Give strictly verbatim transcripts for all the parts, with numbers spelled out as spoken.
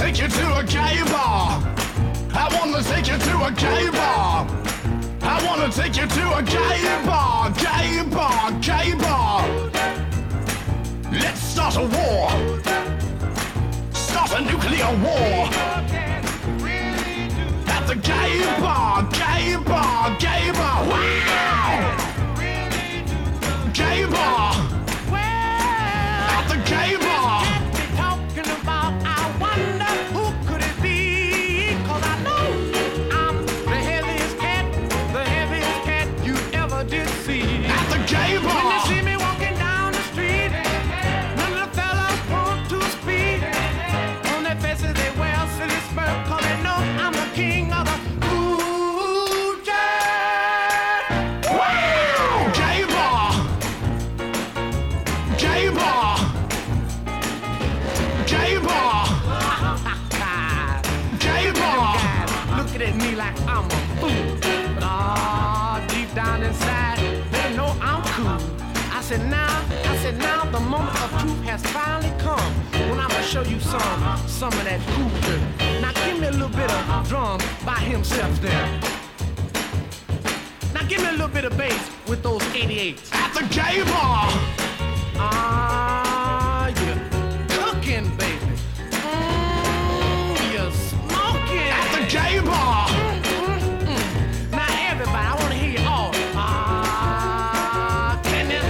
take you to a gay bar. I wanna take you to a gay bar. I wanna take you to a gay bar, gay bar, gay bar. Let's start a war. Start a nuclear war. At the gay bar, gay bar, gay bar. Wow! Gay bar. At the gay bar. Talking about, I wonder who could it be? 'Cause I know I'm the heaviest cat, the heaviest cat you ever did see. At the gay bar. When they see me walking down the street, none of the fellas want to speak. On their faces they wear a silly smirk, 'cause they know I'm the king of the Ooh, yeah. Wow! Gay bar. Gay bar. Gay bar. Gay bar. Looking at me like I'm a fool. But ah, deep down inside, they know I'm cool. I said now, I said now the moment of truth has finally come. When I'ma show you some, some of that cool dirt. Now give me a little bit of drum by himself there. Now give me a little bit of bass with those eighty-eights. At the gay bar. Ah, you're cooking, baby. Mm, you're smoking. At the gay bar. Mm-mm-mm. Now everybody, I wanna hear you all. Ah, can you?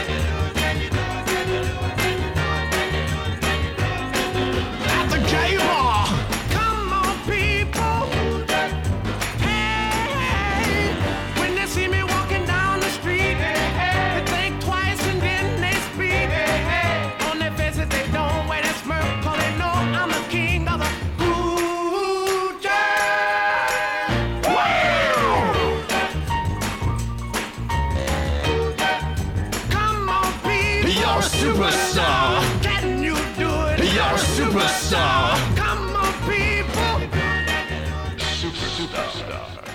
At the gay bar. Come on, people. Hey, hey. When they see me walking down the street, they think twice and then they speak. On their faces they don't wear that smirk, 'cause they know I'm the king of the Ooh, yeah. Wow! Come on, people. You're a superstar. Can you do it? You're a superstar. Come on, people. Superstar.